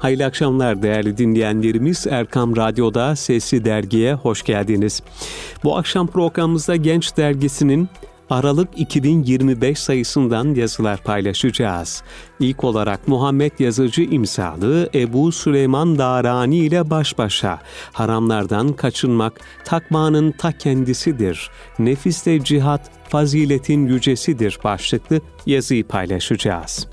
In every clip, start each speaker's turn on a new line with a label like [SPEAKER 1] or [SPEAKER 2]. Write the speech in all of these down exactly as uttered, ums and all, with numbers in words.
[SPEAKER 1] Hayırlı akşamlar değerli dinleyenlerimiz. Erkam Radyo'da Sesli Dergi'ye hoş geldiniz. Bu akşam programımızda Genç Dergisi'nin Aralık iki bin yirmi beş sayısından yazılar paylaşacağız. İlk olarak Muhammed Yazıcı imzalı Ebu Süleyman Darani ile baş başa. Haramlardan kaçınmak takvanın ta kendisidir. Nefiste cihat faziletin yücesidir başlıklı yazıyı paylaşacağız.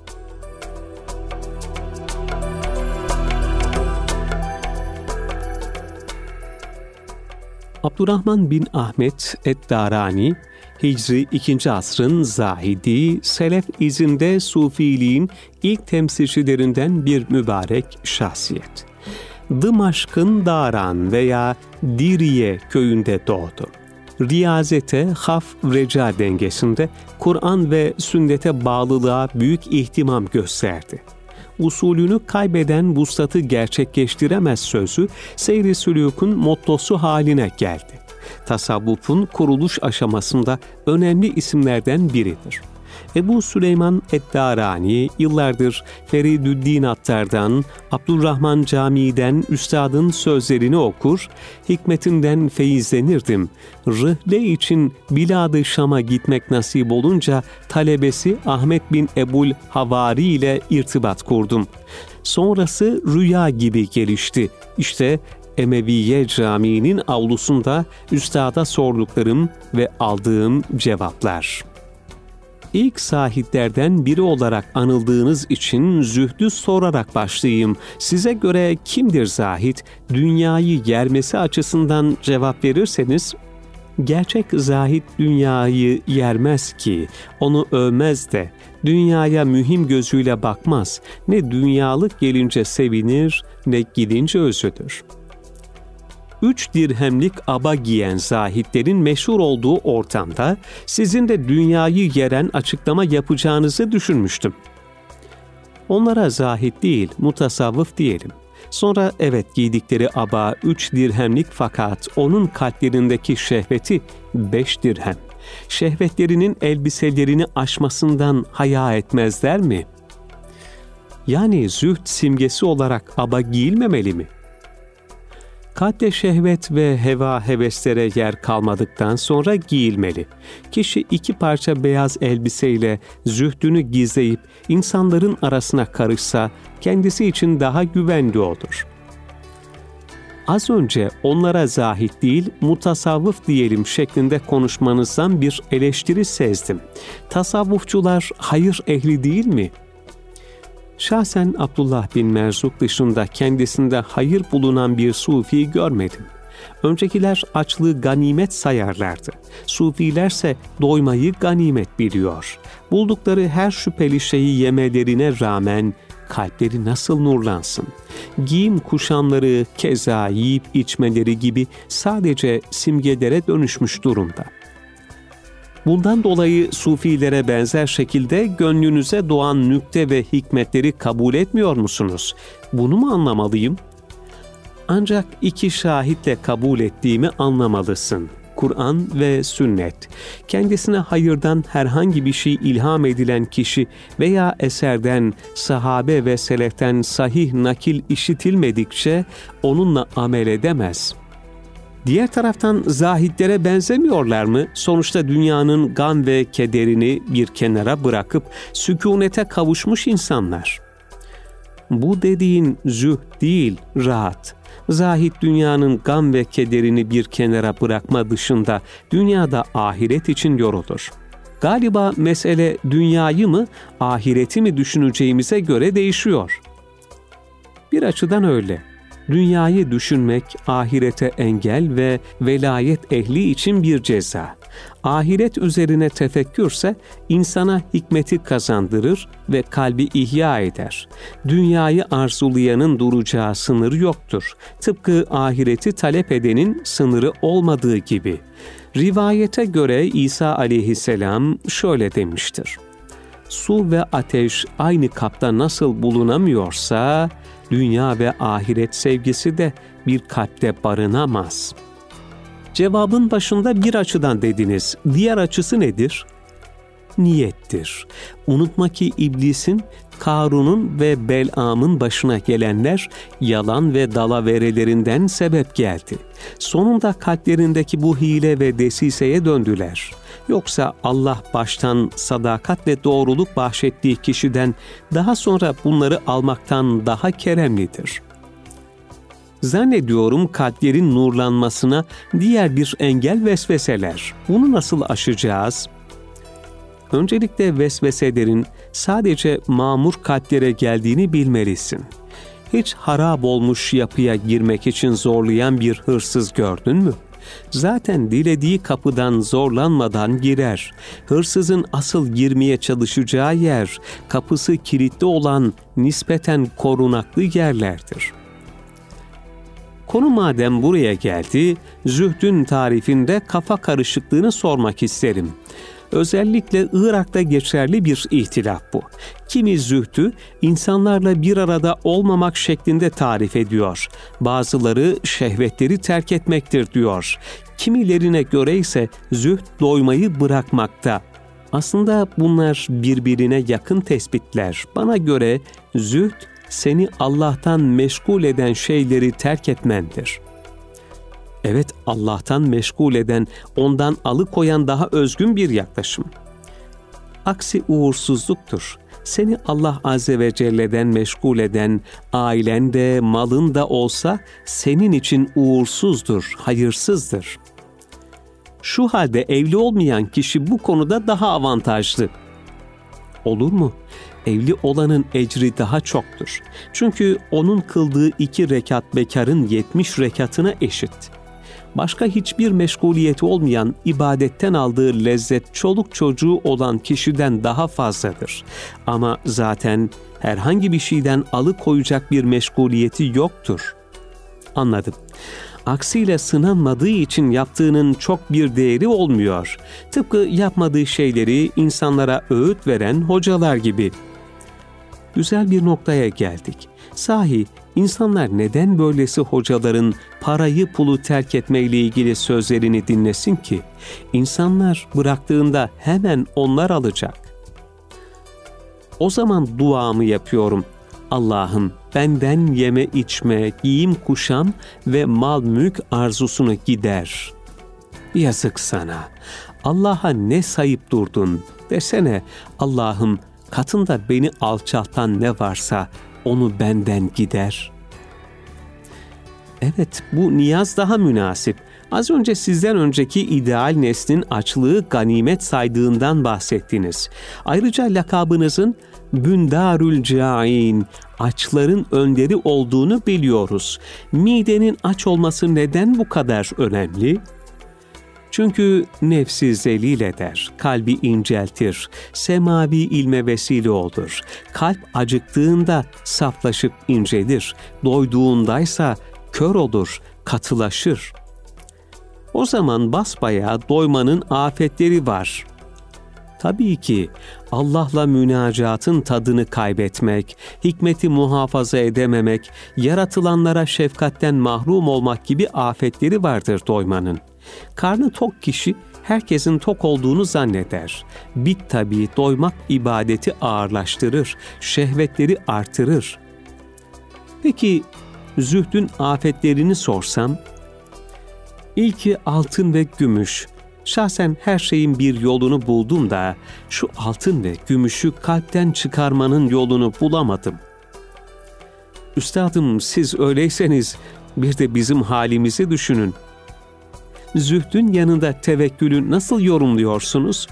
[SPEAKER 1] Abdurrahman bin Ahmet et-Darani, Hicri ikinci asrın zahidi, selef izinde sufiliğin ilk temsilcilerinden bir mübarek şahsiyet. Dımaşk'ın Daran veya Diriye köyünde doğdu. Riyazete, haf-reca dengesinde Kur'an ve sünnete bağlılığa büyük ihtimam gösterdi. Usulünü kaybeden vuslatı gerçekleştiremez sözü seyri sülûkün mottosu haline geldi. Tasavvufun kuruluş aşamasında önemli isimlerden biridir. Ebu Süleyman et-Darani yıllardır Feridüddin Attar'dan, Abdurrahman Camii'den üstadın sözlerini okur, hikmetinden feyizlenirdim. Rıhle için Bilad-ı Şam'a gitmek nasip olunca talebesi Ahmet bin Ebul Havari ile irtibat kurdum. Sonrası rüya gibi gelişti. İşte Emeviye Camii'nin avlusunda üstada sorduklarım ve aldığım cevaplar. İlk sahiplerden biri olarak anıldığınız için zühdü sorarak başlayayım. Size göre kimdir zahid? Dünyayı yermesi açısından cevap verirseniz, gerçek zahid dünyayı yermez ki, onu övmez de, dünyaya mühim gözüyle bakmaz. Ne dünyalık gelince sevinir, ne gidince özüdür. Üç dirhemlik aba giyen zahitlerin meşhur olduğu ortamda sizin de dünyayı yeren açıklama yapacağınızı düşünmüştüm. Onlara zahit değil, mutasavvıf diyelim. Sonra evet giydikleri aba üç dirhemlik fakat onun kalplerindeki şehveti beş dirhem. Şehvetlerinin elbiselerini aşmasından haya etmezler mi? Yani zühd simgesi olarak aba giyilmemeli mi? Kalpte şehvet ve heva heveslere yer kalmadıktan sonra giyilmeli. Kişi iki parça beyaz elbiseyle zühdünü gizleyip insanların arasına karışsa kendisi için daha güvenli olur. Az önce onlara zahit değil, mutasavvıf diyelim şeklinde konuşmanızdan bir eleştiri sezdim. Tasavvufçular hayır ehli değil mi? Şahsen Abdullah bin Merzuk dışında kendisinde hayır bulunan bir sufi görmedim. Öncekiler açlığı ganimet sayarlardı. Sufilerse doymayı ganimet biliyor. Buldukları her şüpheli şeyi yemelerine rağmen kalpleri nasıl nurlansın? Giyim kuşamları keza yiyip içmeleri gibi sadece simgelere dönüşmüş durumda. Bundan dolayı sufilere benzer şekilde gönlünüze doğan nükte ve hikmetleri kabul etmiyor musunuz? Bunu mu anlamalıyım? Ancak iki şahitle kabul ettiğimi anlamalısın. Kur'an ve sünnet. Kendisine hayırdan herhangi bir şey ilham edilen kişi veya eserden, sahabe ve seleften sahih nakil işitilmedikçe onunla amel edemez. Diğer taraftan zahitlere benzemiyorlar mı? Sonuçta dünyanın gam ve kederini bir kenara bırakıp sükûnete kavuşmuş insanlar. Bu dediğin zühd değil, rahat. Zahid dünyanın gam ve kederini bir kenara bırakma dışında dünyada ahiret için yorulur. Galiba mesele dünyayı mı, ahireti mi düşüneceğimize göre değişiyor. Bir açıdan öyle. Dünyayı düşünmek ahirete engel ve velayet ehli için bir ceza. Ahiret üzerine tefekkürse insana hikmeti kazandırır ve kalbi ihya eder. Dünyayı arzulayanın duracağı sınır yoktur. Tıpkı ahireti talep edenin sınırı olmadığı gibi. Rivayete göre İsa aleyhisselam şöyle demiştir: Su ve ateş aynı kapta nasıl bulunamıyorsa, dünya ve ahiret sevgisi de bir kalpte barınamaz. Cevabın başında bir açıdan dediniz. Diğer açısı nedir? Niyettir. Unutma ki iblisin Karun'un ve Belam'ın başına gelenler yalan ve dalaverelerinden sebep geldi. Sonunda kalplerindeki bu hile ve desiseye döndüler. Yoksa Allah baştan sadakat ve doğruluk bahşettiği kişiden daha sonra bunları almaktan daha keremlidir. Zannediyorum kalplerin nurlanmasına diğer bir engel vesveseler. Bunu nasıl aşacağız? Öncelikle vesveselerin sadece mamur kalplere geldiğini bilmelisin. Hiç harap olmuş yapıya girmek için zorlayan bir hırsız gördün mü? Zaten dilediği kapıdan zorlanmadan girer. Hırsızın asıl girmeye çalışacağı yer, kapısı kilitli olan nispeten korunaklı yerlerdir. Konu madem buraya geldi, zühdün tarifinde kafa karışıklığını sormak isterim. Özellikle Irak'ta geçerli bir ihtilaf bu. Kimi zühdü insanlarla bir arada olmamak şeklinde tarif ediyor. Bazıları şehvetleri terk etmektir diyor. Kimilerine göre ise zühd doymayı bırakmakta. Aslında bunlar birbirine yakın tespitler. Bana göre zühd seni Allah'tan meşgul eden şeyleri terk etmendir. Evet, Allah'tan meşgul eden, ondan alıkoyan daha özgün bir yaklaşım. Aksi uğursuzluktur. Seni Allah Azze ve Celle'den meşgul eden, ailen de, malın da olsa senin için uğursuzdur, hayırsızdır. Şu halde evli olmayan kişi bu konuda daha avantajlı. Olur mu? Evli olanın ecri daha çoktur. Çünkü onun kıldığı iki rekat bekarın yetmiş rekatına eşit. Başka hiçbir meşguliyeti olmayan ibadetten aldığı lezzet çoluk çocuğu olan kişiden daha fazladır. Ama zaten herhangi bir şeyden alıkoyacak bir meşguliyeti yoktur. Anladım. Aksiyle sınanmadığı için yaptığının çok bir değeri olmuyor. Tıpkı yapmadığı şeyleri insanlara öğüt veren hocalar gibi. Güzel bir noktaya geldik. Sahi insanlar neden böylesi hocaların parayı pulu terk etmeyle ilgili sözlerini dinlesin ki? İnsanlar bıraktığında hemen onlar alacak. O zaman duamı yapıyorum. Allah'ım benden yeme içme, giyim kuşam ve mal mülk arzusunu gider. Yazık sana. Allah'a ne sayıp durdun? Desene, Allah'ım katında beni alçaltan ne varsa onu benden gider. Evet, bu niyaz daha münasip. Az önce sizden önceki ideal neslin açlığı ganimet saydığından bahsettiniz. Ayrıca lakabınızın Bündarül Câin, açların önderi olduğunu biliyoruz. Midenin aç olması neden bu kadar önemli? Çünkü nefsi zelil eder, kalbi inceltir, semavi ilme vesile olur. Kalp acıktığında saflaşıp incelir, doyduğundaysa kör olur, katılaşır. O zaman basbayağı doymanın afetleri var. Tabii ki Allah'la münacatın tadını kaybetmek, hikmeti muhafaza edememek, yaratılanlara şefkatten mahrum olmak gibi afetleri vardır doymanın. Karnı tok kişi herkesin tok olduğunu zanneder. Bit tabii doymak ibadeti ağırlaştırır, şehvetleri artırır. Peki zühdün afetlerini sorsam? İlki altın ve gümüş. Şahsen her şeyin bir yolunu buldum da şu altın ve gümüşü kalpten çıkarmanın yolunu bulamadım. Üstadım siz öyleyseniz bir de bizim halimizi düşünün. Zühdün yanında tevekkülü nasıl yorumluyorsunuz?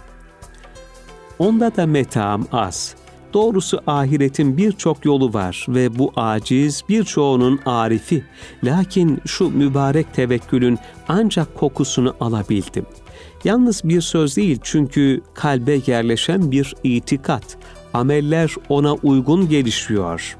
[SPEAKER 1] Onda da metaam az. Doğrusu ahiretin birçok yolu var ve bu aciz birçoğunun arifi. Lakin şu mübarek tevekkülün ancak kokusunu alabildim. Yalnız bir söz değil çünkü kalbe yerleşen bir itikat. Ameller ona uygun gelişiyor.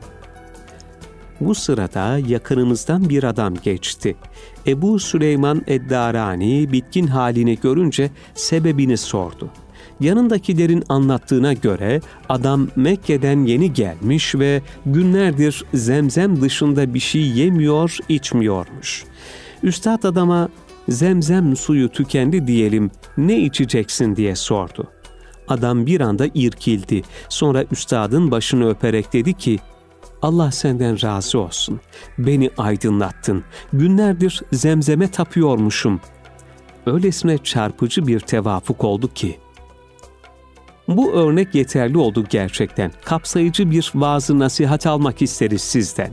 [SPEAKER 1] Bu sırada yakınımızdan bir adam geçti. Ebu Süleyman Eddarani bitkin halini görünce sebebini sordu. Yanındakilerin anlattığına göre adam Mekke'den yeni gelmiş ve günlerdir zemzem dışında bir şey yemiyor, içmiyormuş. Üstad adama zemzem suyu tükendi diyelim, ne içeceksin diye sordu. Adam bir anda irkildi. Sonra üstadın başını öperek dedi ki, Allah senden razı olsun. Beni aydınlattın. Günlerdir zemzeme tapıyormuşum. Öylesine çarpıcı bir tevafuk oldu ki. Bu örnek yeterli oldu gerçekten. Kapsayıcı bir vaaz-ı nasihat almak isteriz sizden.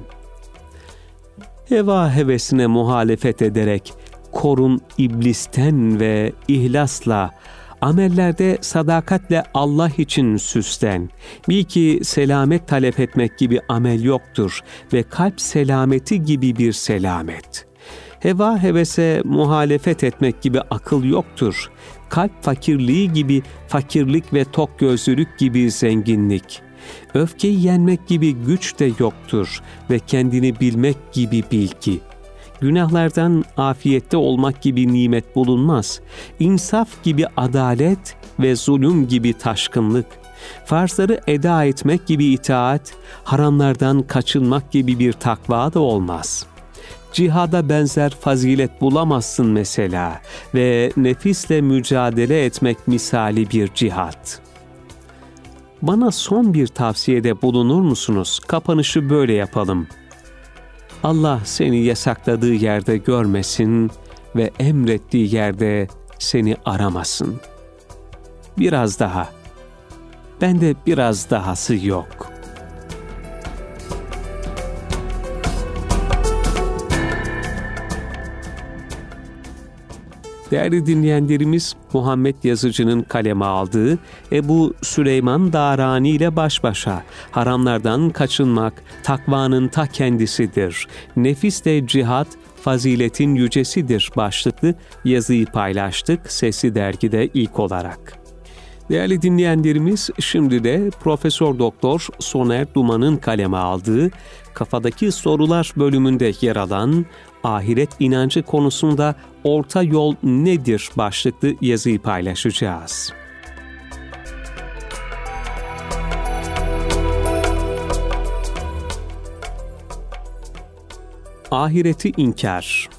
[SPEAKER 1] Heva hevesine muhalefet ederek korun iblisten ve ihlasla, amellerde sadakatle Allah için süslen. Bil ki selamet talep etmek gibi amel yoktur ve kalp selameti gibi bir selamet. Heva hevese muhalefet etmek gibi akıl yoktur. Kalp fakirliği gibi fakirlik ve tokgözlülük gibi zenginlik. Öfkeyi yenmek gibi güç de yoktur ve kendini bilmek gibi bilgi. Günahlardan afiyette olmak gibi nimet bulunmaz. İnsaf gibi adalet ve zulüm gibi taşkınlık. Farzları eda etmek gibi itaat, haramlardan kaçınmak gibi bir takva da olmaz. Cihada benzer fazilet bulamazsın mesela ve nefisle mücadele etmek misali bir cihat. Bana son bir tavsiyede bulunur musunuz? Kapanışı böyle yapalım. Allah seni yasakladığı yerde görmesin ve emrettiği yerde seni aramasın. Biraz daha. Bende biraz dahası yok. Değerli dinleyenlerimiz, Muhammed Yazıcı'nın kaleme aldığı Ebu Süleyman Darani ile baş başa haramlardan kaçınmak takvanın ta kendisidir. Nefisle cihat faziletin yücesidir başlıklı yazıyı paylaştık Sesli Dergi'de ilk olarak. Değerli dinleyenlerimiz, şimdi de Profesör Doktor Soner Duman'ın kaleme aldığı Kafadaki Sorular bölümünde yer alan ahiret inancı konusunda orta yol nedir başlıklı yazıyı paylaşacağız. Ahireti inkar.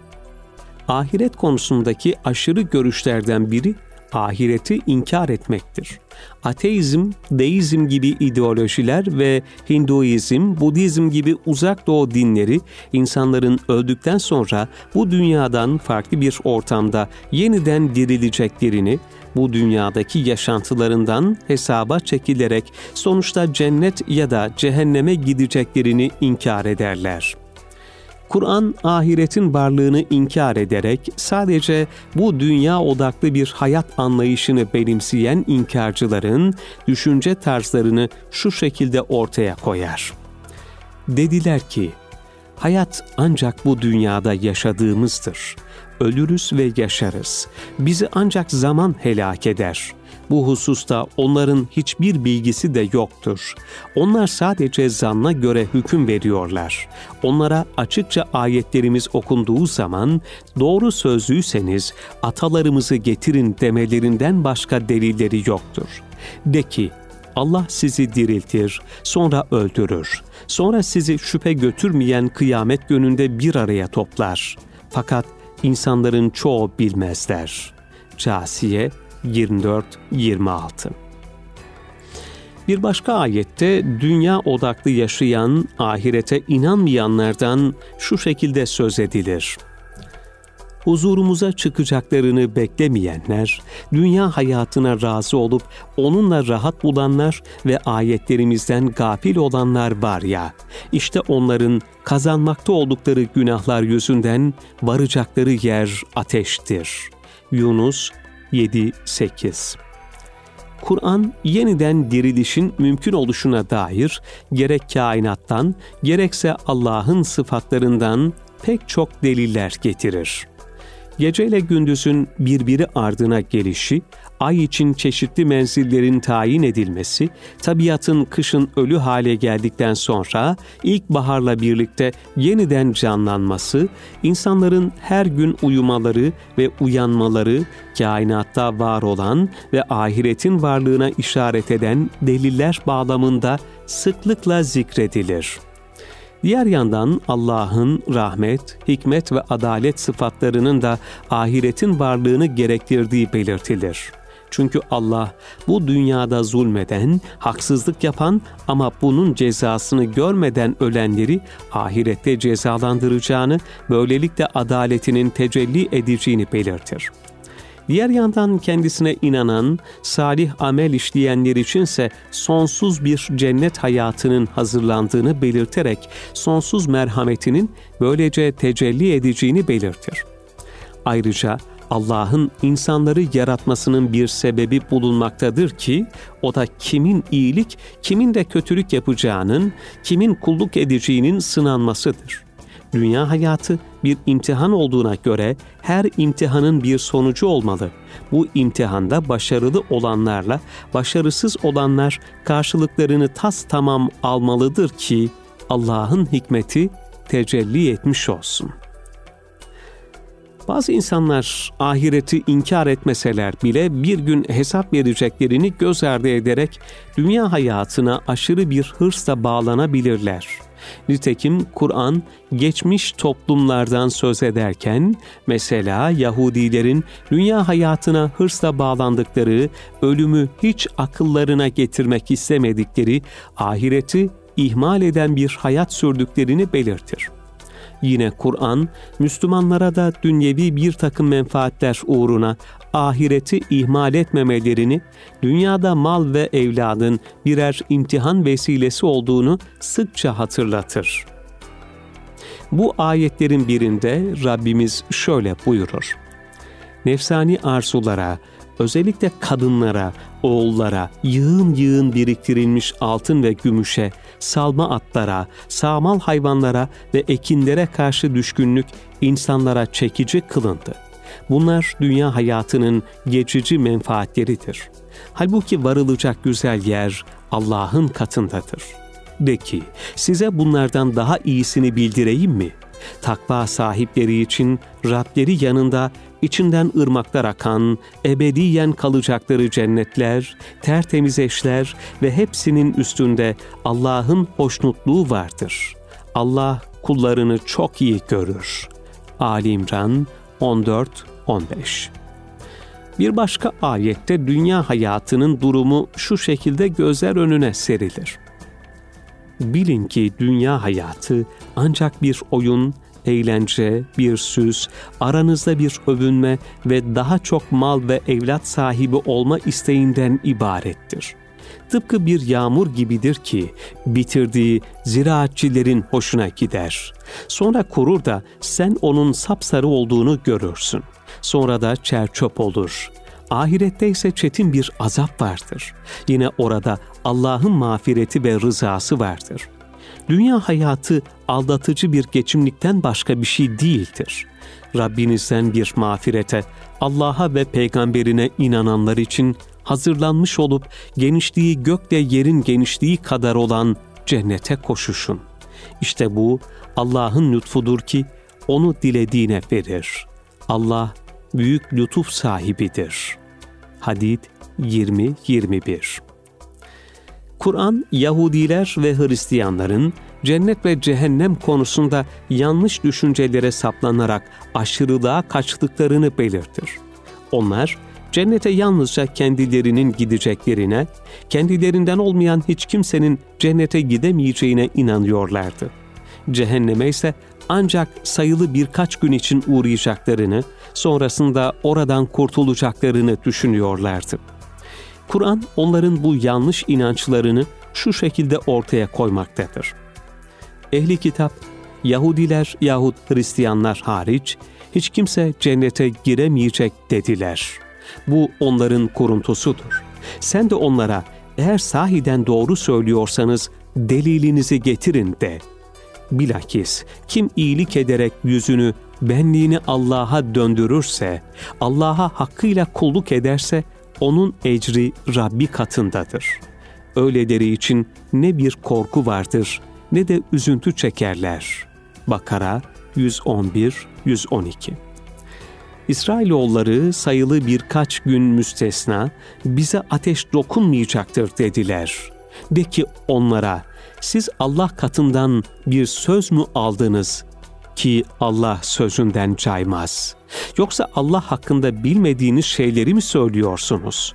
[SPEAKER 1] Ahiret konusundaki aşırı görüşlerden biri ahireti inkar etmektir. Ateizm, deizm gibi ideolojiler ve Hinduizm, Budizm gibi uzak doğu dinleri insanların öldükten sonra bu dünyadan farklı bir ortamda yeniden dirileceklerini, bu dünyadaki yaşantılarından hesaba çekilerek sonuçta cennet ya da cehenneme gideceklerini inkar ederler. Kur'an, ahiretin varlığını inkar ederek sadece bu dünya odaklı bir hayat anlayışını benimseyen inkarcıların düşünce tarzlarını şu şekilde ortaya koyar. Dediler ki, hayat ancak bu dünyada yaşadığımızdır. Ölürüz ve yaşarız. Bizi ancak zaman helak eder. Bu hususta onların hiçbir bilgisi de yoktur. Onlar sadece zanna göre hüküm veriyorlar. Onlara açıkça ayetlerimiz okunduğu zaman doğru sözlüyseniz atalarımızı getirin demelerinden başka delilleri yoktur. De ki, Allah sizi diriltir, sonra öldürür. Sonra sizi şüphe götürmeyen kıyamet gününde bir araya toplar. Fakat insanların çoğu bilmezler. Câsiye yirmi dört yirmi altı. Bir başka ayette dünya odaklı yaşayan, ahirete inanmayanlardan şu şekilde söz edilir. Huzurumuza çıkacaklarını beklemeyenler, dünya hayatına razı olup onunla rahat bulanlar ve ayetlerimizden gafil olanlar var ya, işte onların kazanmakta oldukları günahlar yüzünden varacakları yer ateştir. Yunus yedi sekiz. Kur'an, yeniden dirilişin mümkün oluşuna dair gerek kainattan, gerekse Allah'ın sıfatlarından pek çok deliller getirir. Geceyle gündüzün birbiri ardına gelişi, ay için çeşitli menzillerin tayin edilmesi, tabiatın kışın ölü hale geldikten sonra ilkbaharla birlikte yeniden canlanması, insanların her gün uyumaları ve uyanmaları, kainatta var olan ve ahiretin varlığına işaret eden deliller bağlamında sıklıkla zikredilir. Diğer yandan Allah'ın rahmet, hikmet ve adalet sıfatlarının da ahiretin varlığını gerektirdiği belirtilir. Çünkü Allah bu dünyada zulmeden, haksızlık yapan ama bunun cezasını görmeden ölenleri ahirette cezalandıracağını, böylelikle adaletinin tecelli edeceğini belirtir. Diğer yandan kendisine inanan, salih amel işleyenler içinse sonsuz bir cennet hayatının hazırlandığını belirterek sonsuz merhametinin böylece tecelli edeceğini belirtir. Ayrıca Allah'ın insanları yaratmasının bir sebebi bulunmaktadır ki, o da kimin iyilik, kimin de kötülük yapacağının, kimin kulluk edeceğinin sınanmasıdır. Dünya hayatı bir imtihan olduğuna göre her imtihanın bir sonucu olmalı. Bu imtihanda başarılı olanlarla başarısız olanlar karşılıklarını tas tamam almalıdır ki Allah'ın hikmeti tecelli etmiş olsun. Bazı insanlar ahireti inkar etmeseler bile bir gün hesap vereceklerini göz ardı ederek dünya hayatına aşırı bir hırsla bağlanabilirler. Nitekim Kur'an geçmiş toplumlardan söz ederken mesela Yahudilerin dünya hayatına hırsla bağlandıkları, ölümü hiç akıllarına getirmek istemedikleri, ahireti ihmal eden bir hayat sürdüklerini belirtir. Yine Kur'an, Müslümanlara da dünyevi bir takım menfaatler uğruna ahireti ihmal etmemelerini, dünyada mal ve evladın birer imtihan vesilesi olduğunu sıkça hatırlatır. Bu ayetlerin birinde Rabbimiz şöyle buyurur: "Nefsani arzulara, özellikle kadınlara, oğullara, yığın yığın biriktirilmiş altın ve gümüşe, salma atlara, sağmal hayvanlara ve ekinlere karşı düşkünlük insanlara çekici kılındı. Bunlar dünya hayatının geçici menfaatleridir. Halbuki varılacak güzel yer Allah'ın katındadır. De ki, size bunlardan daha iyisini bildireyim mi? Takva sahipleri için Rableri yanında içinden ırmaklar akan, ebediyen kalacakları cennetler, tertemiz eşler ve hepsinin üstünde Allah'ın hoşnutluğu vardır. Allah kullarını çok iyi görür." Ali İmran on dört on beş. Bir başka ayette dünya hayatının durumu şu şekilde gözler önüne serilir: "Bilin ki dünya hayatı ancak bir oyun, eğlence, bir süs, aranızda bir övünme ve daha çok mal ve evlat sahibi olma isteğinden ibarettir. Tıpkı bir yağmur gibidir ki bitirdiği ziraatçilerin hoşuna gider. Sonra kurur da sen onun sapsarı olduğunu görürsün. Sonra da çer-çöp olur. Ahirette ise çetin bir azap vardır. Yine orada Allah'ın mağfireti ve rızası vardır. Dünya hayatı aldatıcı bir geçimlikten başka bir şey değildir. Rabbinizden bir mağfirete, Allah'a ve peygamberine inananlar için hazırlanmış olup genişliği gökle yerin genişliği kadar olan cennete koşuşun. İşte bu Allah'ın lütfudur ki onu dilediğine verir. Allah büyük lütuf sahibidir." Hadid yirmi yirmi bir. Kur'an, Yahudiler ve Hristiyanların cennet ve cehennem konusunda yanlış düşüncelere saplanarak aşırılığa kaçtıklarını belirtir. Onlar, cennete yalnızca kendilerinin gideceklerine, kendilerinden olmayan hiç kimsenin cennete gidemeyeceğine inanıyorlardı. Cehenneme ise ancak sayılı birkaç gün için uğrayacaklarını, sonrasında oradan kurtulacaklarını düşünüyorlardı. Kur'an onların bu yanlış inançlarını şu şekilde ortaya koymaktadır: Ehli kitap, Yahudiler yahut Hristiyanlar hariç hiç kimse cennete giremeyecek dediler. Bu onların kuruntusudur. Sen de onlara eğer sahiden doğru söylüyorsanız delilinizi getirin de. Bilakis kim iyilik ederek yüzünü, benliğini Allah'a döndürürse, Allah'a hakkıyla kulluk ederse onun ecri Rabbi katındadır. Öyleleri için ne bir korku vardır ne de üzüntü çekerler. Bakara yüz on bir yüz on iki. İsrailoğulları sayılı birkaç gün müstesna bize ateş dokunmayacaktır dediler. De ki onlara, siz Allah katından bir söz mü aldınız ki Allah sözünden caymaz? Yoksa Allah hakkında bilmediğiniz şeyleri mi söylüyorsunuz?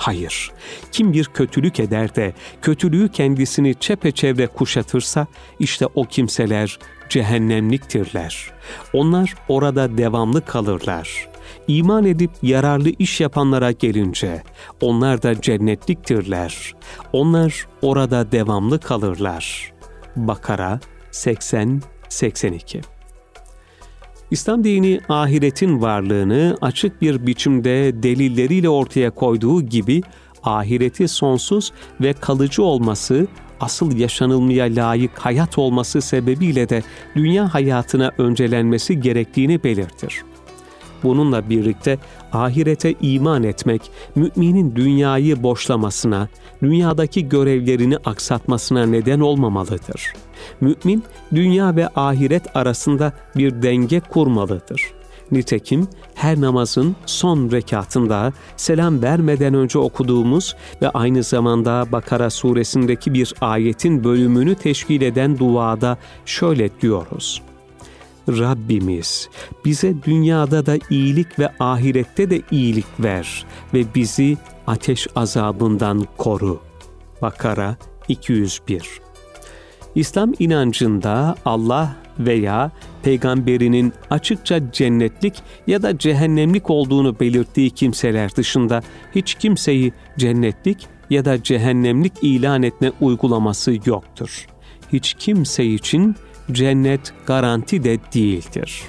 [SPEAKER 1] Hayır, kim bir kötülük eder de kötülüğü kendisini çepeçevre kuşatırsa işte o kimseler cehennemliktirler. Onlar orada devamlı kalırlar. İman edip yararlı iş yapanlara gelince onlar da cennetliktirler. Onlar orada devamlı kalırlar. Bakara seksen seksen iki. İslam dini ahiretin varlığını açık bir biçimde delilleriyle ortaya koyduğu gibi ahireti sonsuz ve kalıcı olması, asıl yaşanılmaya layık hayat olması sebebiyle de dünya hayatına öncelenmesi gerektiğini belirtir. Bununla birlikte ahirete iman etmek, müminin dünyayı boşlamasına, dünyadaki görevlerini aksatmasına neden olmamalıdır. Mümin, dünya ve ahiret arasında bir denge kurmalıdır. Nitekim her namazın son rekatında selam vermeden önce okuduğumuz ve aynı zamanda Bakara suresindeki bir ayetin bölümünü teşkil eden duada şöyle diyoruz: Rabbimiz bize dünyada da iyilik ve ahirette de iyilik ver ve bizi ateş azabından koru. Bakara iki yüz bir. İslam inancında Allah veya peygamberinin açıkça cennetlik ya da cehennemlik olduğunu belirttiği kimseler dışında hiç kimseyi cennetlik ya da cehennemlik ilan etme uygulaması yoktur. Hiç kimse için cennet garanti de değildir.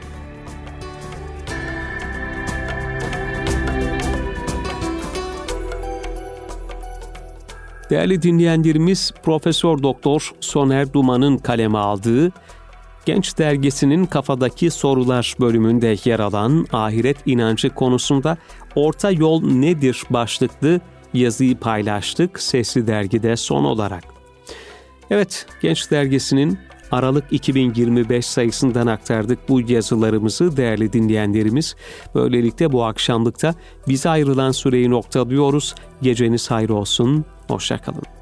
[SPEAKER 1] Değerli dinleyenlerimiz, Profesör Doktor Soner Duman'ın kaleme aldığı Genç Dergisi'nin Kafadaki Sorular bölümünde yer alan ahiret inancı konusunda Orta Yol Nedir başlıklı yazıyı paylaştık Sesli Dergi'de son olarak. Evet, Genç Dergisi'nin Aralık iki bin yirmi beş sayısından aktardık bu yazılarımızı değerli dinleyenlerimiz. Böylelikle bu akşamlıkta bize ayrılan süreyi noktalıyoruz. Geceniz hayır olsun, hoşça kalın.